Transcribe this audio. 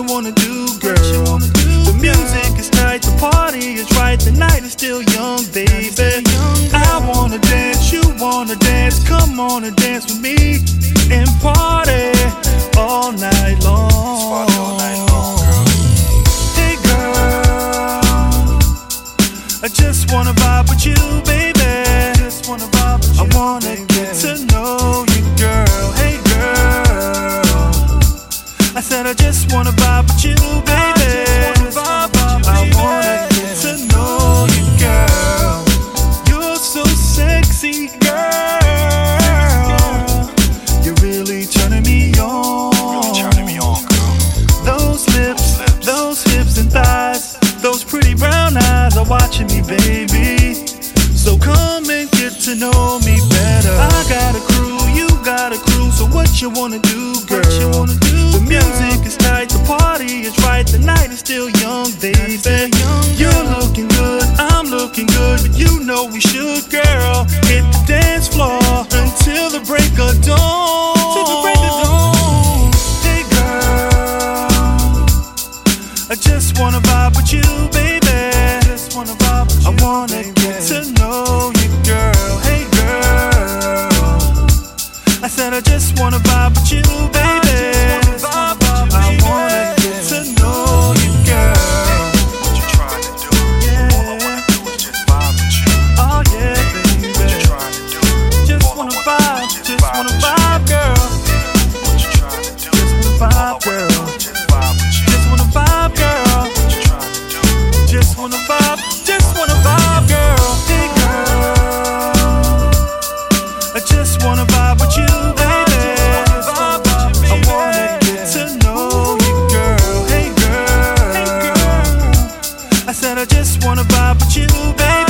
you wanna do, girl? The music is tight, the party is right, the night is still young, baby. I wanna dance, you wanna dance, come on and dance with me and party all night long. Hey girl, I just wanna vibe with you, baby. I wanna get to know you, girl. Hey girl, I said I just wanna vibe with you, baby. I wanna get to know you, girl. You're so sexy, girl. You're really turning me on. Those lips, those hips and thighs, those pretty brown eyes are watching me, baby. So come and get to know me better. I got a crew, you got a crew, so what you wanna do, girl? The music is tight, the party is right, the night is still young, baby. You're looking good, I'm looking good, but you know we should, girl, hit the dance floor until the break of dawn. Hey girl, I just wanna vibe with you, baby. I wanna get to know you, girl. Hey girl, I said I just wanna vibe with you, baby. I wanna get to know you, girl. What you trying to do? Yeah. All I wanna do is just vibe with you. Oh yeah, baby. What you trying to do? Just wanna vibe, just wanna vibe, girl. What you trying to do? Just wanna All I vibe, wanna girl. do is just vibe with you. Just wanna vibe, girl. What you trying to do? Just wanna vibe, just wanna vibe, girl. Hey girl, I just wanna vibe with you, baby. I wanna get to know you, girl. Hey girl, I said I just wanna vibe with you, baby.